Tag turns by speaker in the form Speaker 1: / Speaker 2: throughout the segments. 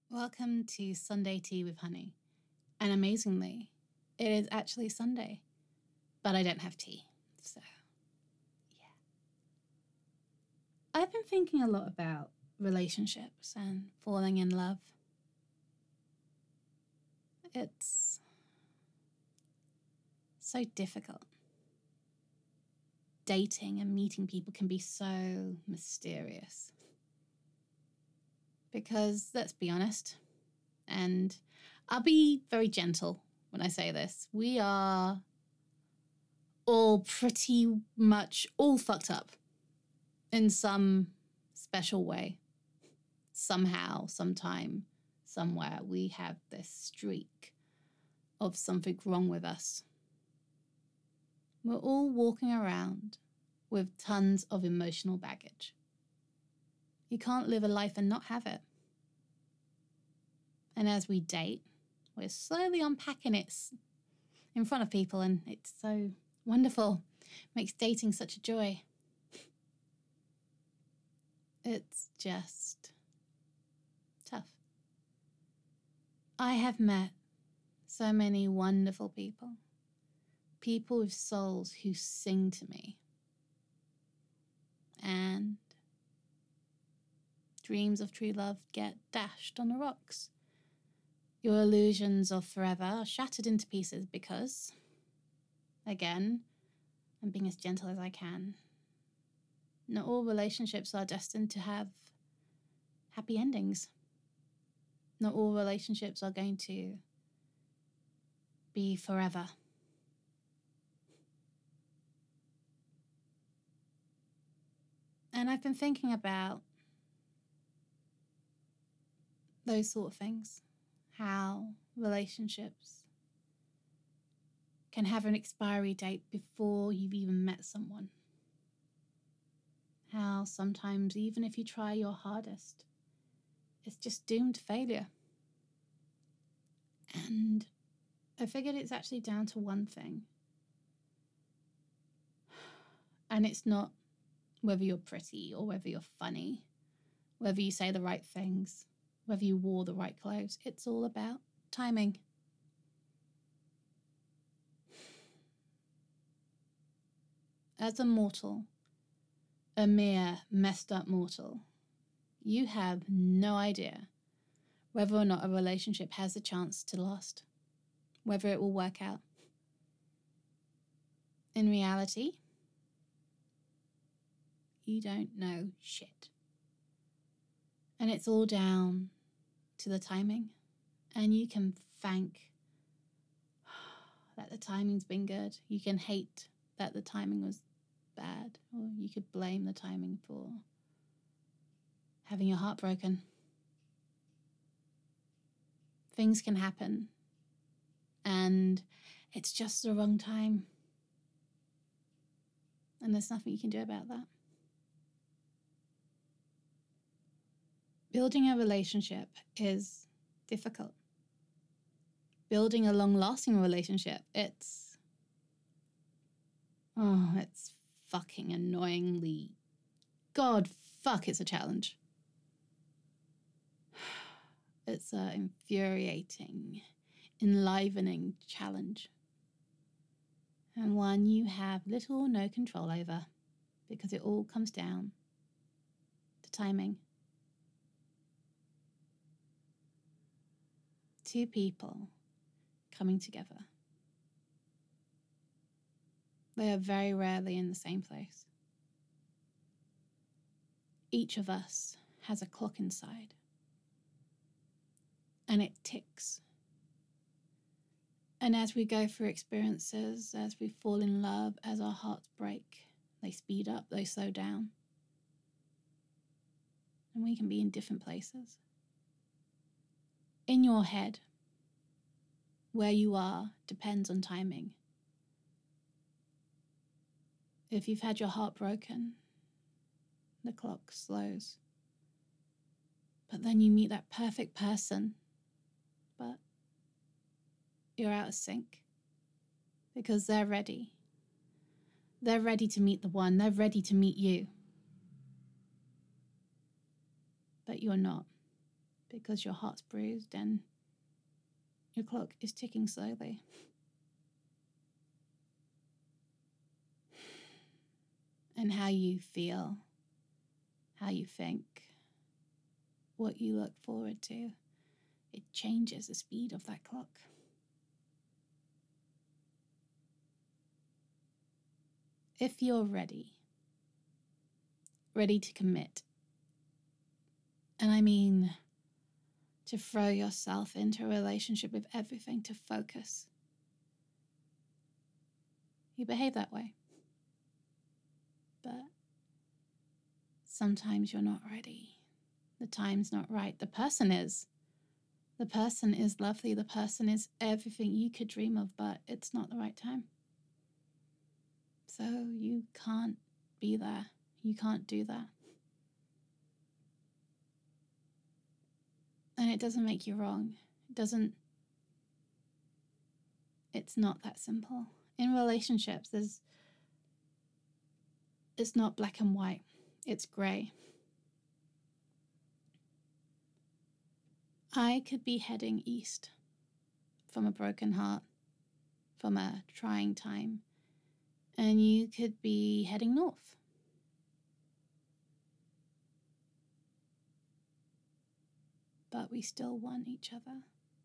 Speaker 1: Welcome to Sunday Tea with Honey. And amazingly, it is actually Sunday, but I don't have tea. So, yeah. I've been thinking a lot about relationships and falling in love. It's so difficult. Dating and meeting people can be so mysterious. Because, let's be honest, and I'll be very gentle when I say this, we are all pretty much all fucked up in some special way. Somehow, sometime, somewhere, we have this streak of something wrong with us. We're all walking around with tons of emotional baggage. You can't live a life and not have it. And as we date, we're slowly unpacking it in front of people, and it's so wonderful. Makes dating such a joy. It's just tough. I have met so many wonderful people. People with souls who sing to me. And dreams of true love get dashed on the rocks. Your illusions of forever are shattered into pieces because, again, I'm being as gentle as I can, not all relationships are destined to have happy endings. Not all relationships are going to be forever. And I've been thinking about those sort of things, how relationships can have an expiry date before you've even met someone. How sometimes, even if you try your hardest, it's just doomed to failure. And I figured it's actually down to one thing. And it's not whether you're pretty or whether you're funny, whether you say the right things, whether you wore the right clothes. It's all about timing. As a mortal, a mere messed up mortal, you have no idea whether or not a relationship has a chance to last, whether it will work out. In reality, you don't know shit. And it's all down to the timing. And you can thank that the timing's been good. You can hate that the timing was bad, or you could blame the timing for having your heart broken. Things can happen, and it's just the wrong time. And there's nothing you can do about that. Building a relationship is difficult. Building a long-lasting relationship, it's fucking annoyingly, God fuck, it's a challenge. It's an infuriating, enlivening challenge. And one you have little or no control over, because it all comes down to timing. Two people coming together. They are very rarely in the same place. Each of us has a clock inside, and it ticks. And as we go through experiences, as we fall in love, as our hearts break, they speed up, they slow down. And we can be in different places. In your head, where you are depends on timing. If you've had your heart broken, the clock slows. But then you meet that perfect person, but you're out of sync because they're ready. They're ready to meet the one. They're ready to meet you. But you're not. because your heart's bruised and your clock is ticking slowly. And how you feel, how you think, what you look forward to, it changes the speed of that clock. If you're ready to commit, and I mean to throw yourself into a relationship with everything, to focus, you behave that way. But sometimes you're not ready. The time's not right. The person is. The person is lovely. The person is everything you could dream of, but it's not the right time. So you can't be there. You can't do that. And it doesn't make you wrong. It's not that simple. In relationships, it's not black and white. It's grey. I could be heading east from a broken heart, from a trying time, and you could be heading north. But we still want each other.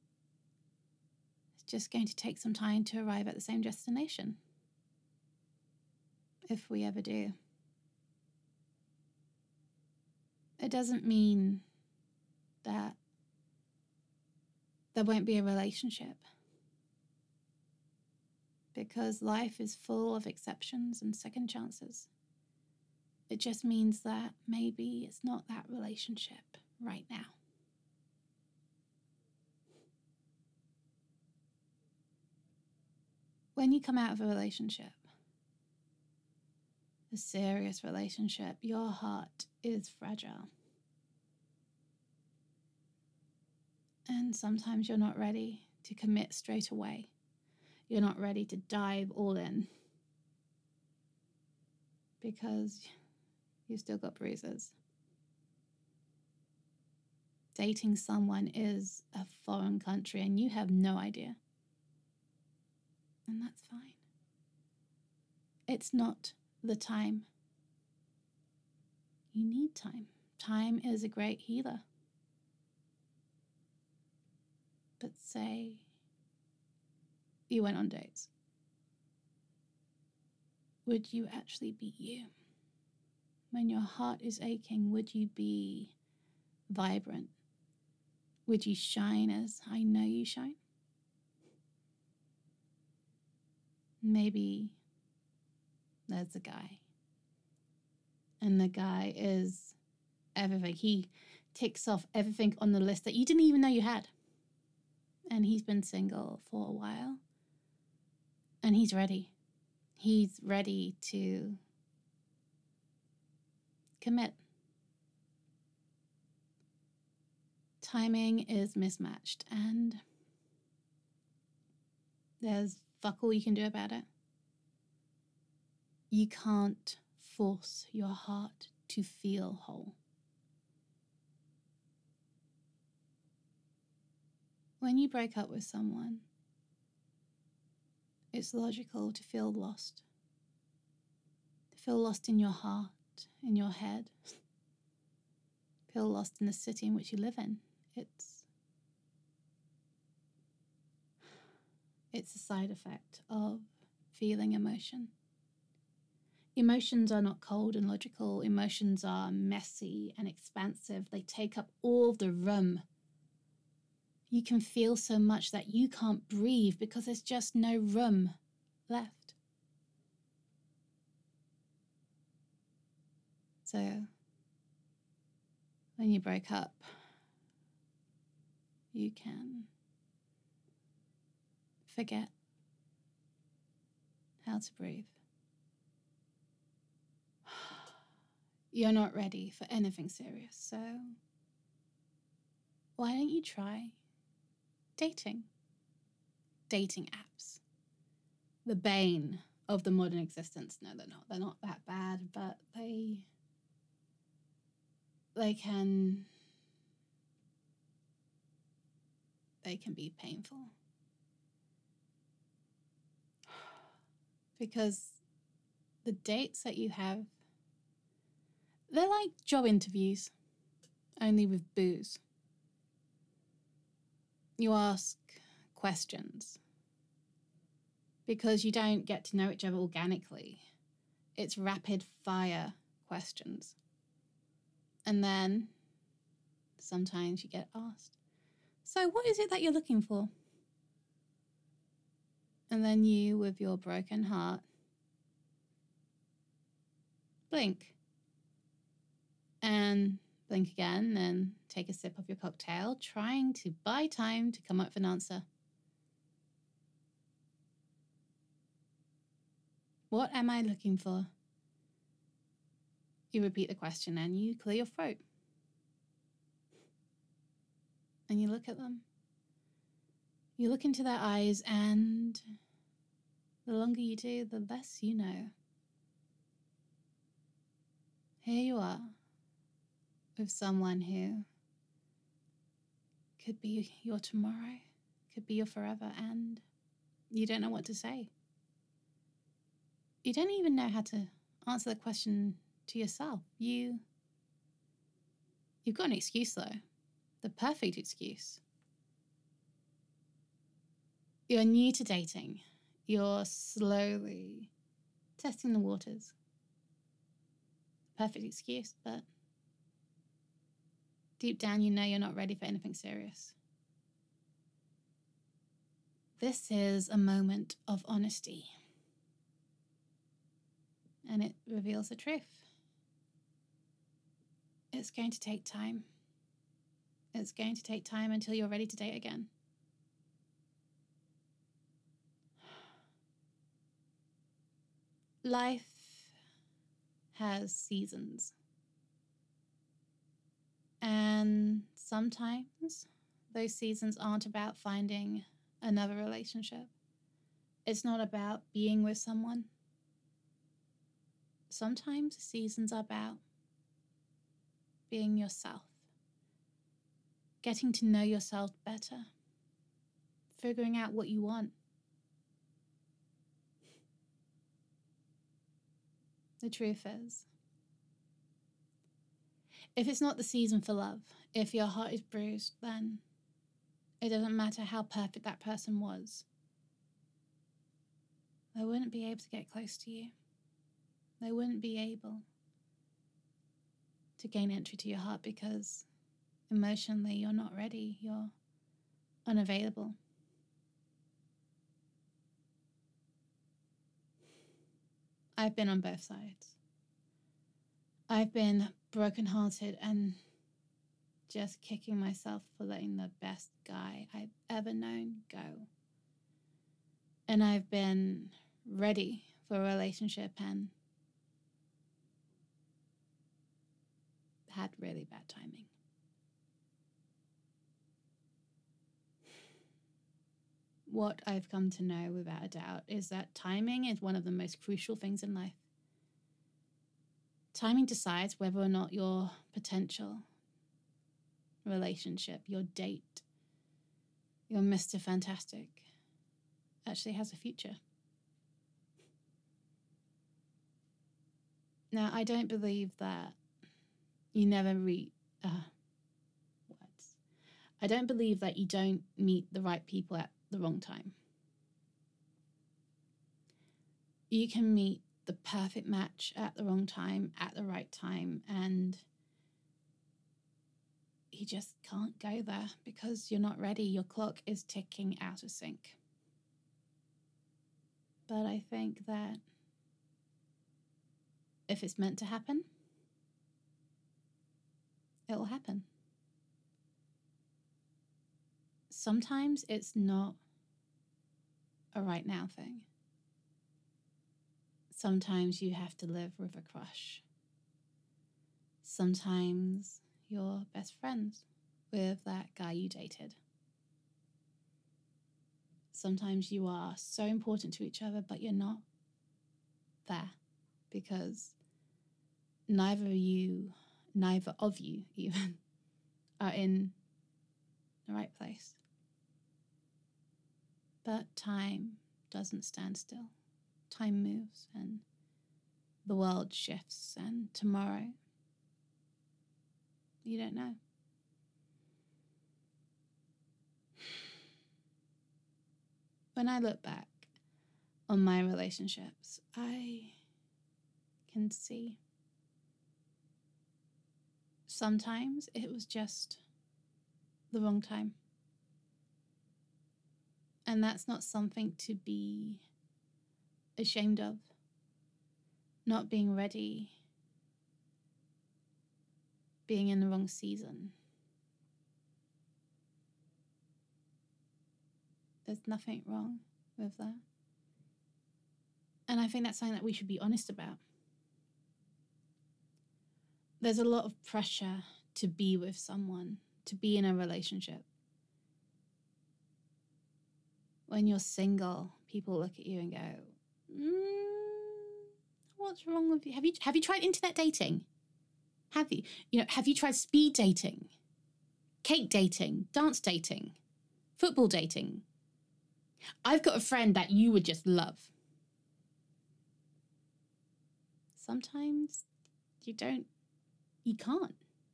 Speaker 1: It's just going to take some time to arrive at the same destination, if we ever do. It doesn't mean that there won't be a relationship, because life is full of exceptions and second chances. It just means that maybe it's not that relationship right now. When you come out of a relationship, a serious relationship, your heart is fragile. And sometimes you're not ready to commit straight away. You're not ready to dive all in because you've still got bruises. Dating someone is a foreign country and you have no idea. And that's fine. It's not the time. You need time. Time is a great healer. But say you went on dates. Would you actually be you? When your heart is aching, would you be vibrant? Would you shine as I know you shine? Maybe there's a guy. And the guy is everything. He ticks off everything on the list that you didn't even know you had. And he's been single for a while. And he's ready. He's ready to commit. Timing is mismatched, and there's fuck all you can do about it. You can't force your heart to feel whole. When you break up with someone, it's logical to feel lost. To feel lost in your heart, in your head. Feel lost in the city in which you live in. It's a side effect of feeling emotion. Emotions are not cold and logical. Emotions are messy and expansive. They take up all the room. You can feel so much that you can't breathe because there's just no room left. So, when you break up, you can forget how to breathe. You're not ready for anything serious, so why don't you try dating? Dating apps. The bane of the modern existence. No, they're not. They're not that bad, but they can they can be painful. Because the dates that you have, they're like job interviews, only with booze. You ask questions because you don't get to know each other organically. It's rapid fire questions. And then sometimes you get asked, so what is it that you're looking for? And then you, with your broken heart, blink. And blink again and take a sip of your cocktail, trying to buy time to come up with an answer. What am I looking for? You repeat the question and you clear your throat. And you look at them. You look into their eyes, and the longer you do, the less you know. Here you are with someone who could be your tomorrow, could be your forever, and you don't know what to say. You don't even know how to answer the question to yourself. You've got an excuse though, the perfect excuse. You're new to dating. You're slowly testing the waters. Perfect excuse, but deep down you know you're not ready for anything serious. This is a moment of honesty. And it reveals the truth. It's going to take time. It's going to take time until you're ready to date again. Life has seasons. And sometimes those seasons aren't about finding another relationship. It's not about being with someone. Sometimes seasons are about being yourself, getting to know yourself better, figuring out what you want. The truth is, if it's not the season for love, if your heart is bruised, then it doesn't matter how perfect that person was. They wouldn't be able to get close to you. They wouldn't be able to gain entry to your heart because emotionally you're not ready. You're unavailable. I've been on both sides. I've been brokenhearted and just kicking myself for letting the best guy I've ever known go. And I've been ready for a relationship and had really bad timing. What I've come to know without a doubt is that timing is one of the most crucial things in life. Timing decides whether or not your potential relationship, your date, your Mr. Fantastic actually has a future. Now, I don't believe that you never I don't believe that you don't meet the right people at the wrong time. You can meet the perfect match at the wrong time, at the right time, and you just can't go there because you're not ready. Your clock is ticking out of sync. But I think that if it's meant to happen, it will happen. Sometimes it's not a right now thing. Sometimes you have to live with a crush. Sometimes you're best friends with that guy you dated. Sometimes you are so important to each other, but you're not there because neither of you even, are in the right place. But time doesn't stand still. Time moves and the world shifts, and tomorrow, you don't know. When I look back on my relationships, I can see sometimes it was just the wrong time. And that's not something to be ashamed of. Not being ready, being in the wrong season. There's nothing wrong with that. And I think that's something that we should be honest about. There's a lot of pressure to be with someone, to be in a relationship. When you're single, people look at you and go, what's wrong with you? Have you tried internet dating? Have you? Have you tried speed dating? Cake dating? Dance dating? Football dating? I've got a friend that you would just love. Sometimes you can't.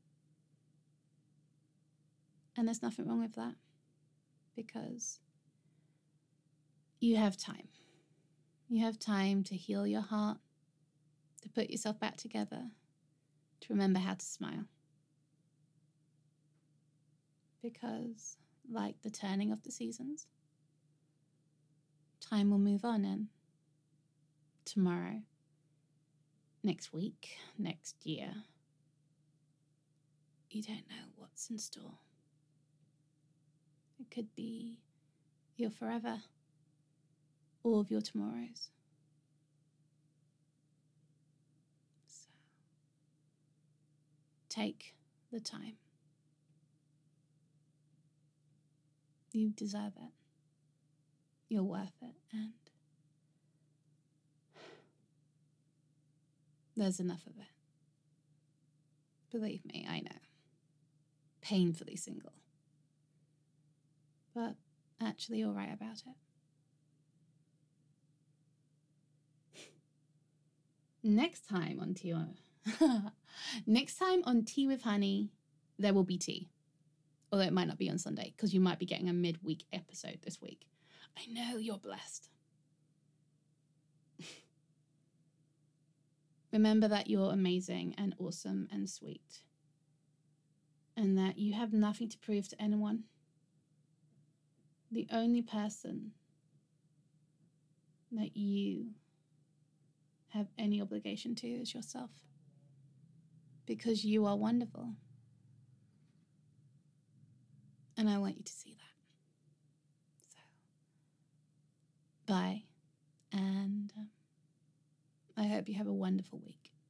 Speaker 1: And there's nothing wrong with that, because you have time. You have time to heal your heart, to put yourself back together, to remember how to smile. Because, like the turning of the seasons, time will move on, and tomorrow, next week, next year, you don't know what's in store. It could be your forever, all of your tomorrows. So, take the time. You deserve it. You're worth it, and there's enough of it. Believe me, I know. Painfully single. But actually all right about it. Next time on Tea with Honey, there will be tea. Although it might not be on Sunday, because you might be getting a midweek episode this week. I know you're blessed. Remember that you're amazing and awesome and sweet, and that you have nothing to prove to anyone. The only person that you have any obligation to is yourself, because you are wonderful. And I want you to see that. So, bye. And I hope you have a wonderful week.